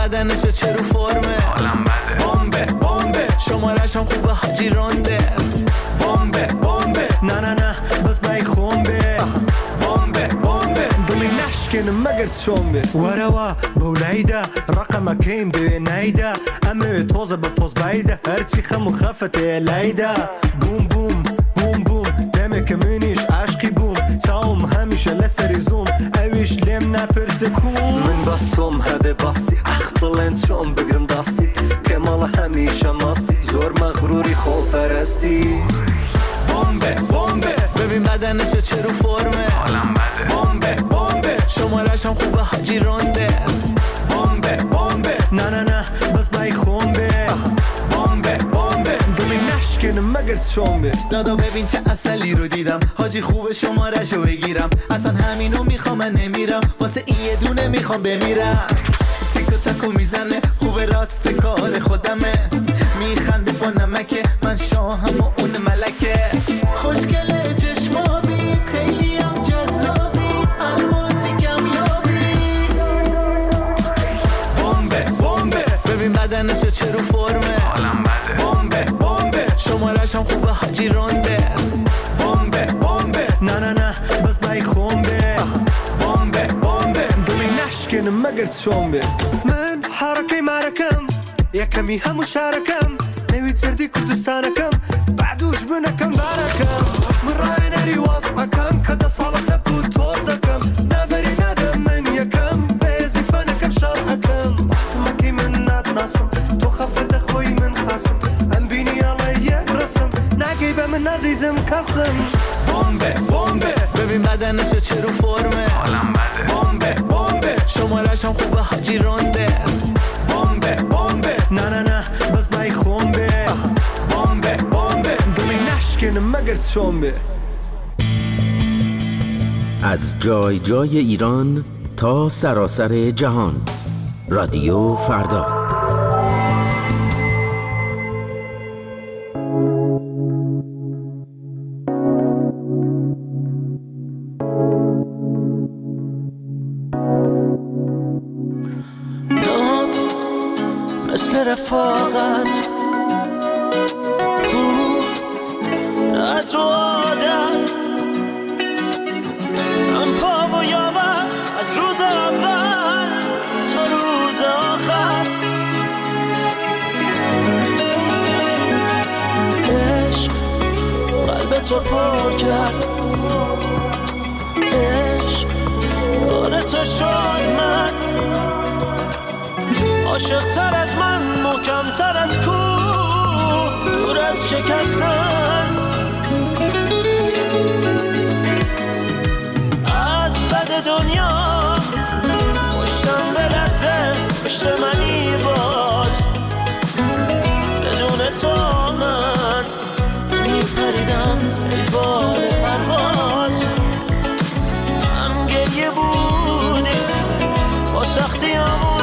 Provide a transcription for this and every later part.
بدنشو چه رو فرمه حالم بده بمبه بمبه شمارش هم خوبه حاجی رونده بمبه بمبه نه نه نه بس بای خونبه بمبه بمبه دلی نشکن مگر چونبه وروا بولایده رقم کیم به نایده امه توزه به پوز بایده هرچی خم و خفته لایده بوم بوم بوم بوم دمه که منیش عشقی بوم تاوم همیشه لسری زوم اویش لیم نپرسه کون من باستم هبه باستی اخ بلند شم بگرم داستی کمال همیشه ماستی زور مغروری خوب پرستی بمبه بمبه ببین بدنشو چه رو فرمه حالم بده بمبه بمبه شمارش هم خوبه حاجی رونده بمبه بمبه نه نه نه بس بای خونبه بمبه بمبه دلی نشکن مگر چونبه دادا ببین چه اصلی رو دیدم حاجی خوب شمارشو بگیرم اصلا همینو میخوام من نمیرم واسه این یه دونه میخوام بمیرم تیکو تاکو میزنه خوب راست کار خودمه میخنده با نمکه من شاهم و اون ملکه خوشگله چشمابی خیلی هم جذابی الماسی کمیابی بمبه بمبه ببین بدنشو چه رو فرمه حالم بده بمبه بمبه شمارش هم خوبه حاجی رونده بمبه بمبه نه نه نه بس بای خونبه بمبه بمبه دلی نشکن مگر چونبه من حرکه مرکم یکمی همو شارکم نوید زردی کردستانکم بعدوش بنکم بارکم من رای نری واسمکم کده سالت بود توز دکم نبری ندم من یکم بیزی فنکم شارکم اسمکی من ندناسم تو خفت خوی من خاسم ام بینی علی یک رسم نگی به من عزیزم کسم بمبه بمبه ببین بدنشو چه رو فرمه حالم بده بمبه بمبه شمارش هم خوبه حاجی رونده بمبه بمبه نه نه نه بس بای خونبه بمبه بمبه دلی نشکن مگر چونبه از جای جای ایران تا سراسر جهان رادیو فردا. مثل رفاقت خوب از رو عادت من پا و یابم از روز اول تا روز آخر عشق قلب تو پر کرد عشق کار تو شد من عاشق‌تر از من محکم‌تر از کوه دور از شکستن از بد دنیا پشتم بلرزه پشت منی باز بدون تو من میپریدم ای بال پرواز هم گریه بودی با سختیامون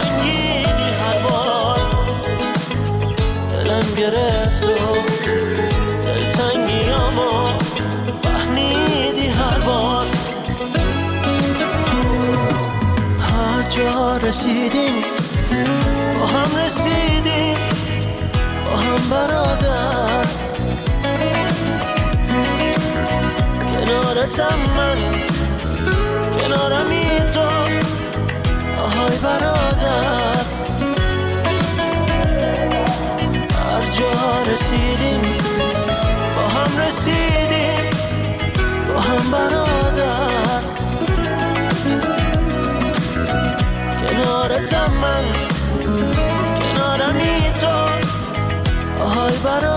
گرفت و دلتنگیامو فهمیدی هر بار هر جا رسیدیم با هم رسیدیم با هم برادر کنارتم من کنارمی تو آهای برادر جا رسیدیم با هم رسیدیم با هم برادر کنارتم من کنارمی تو آهای برادر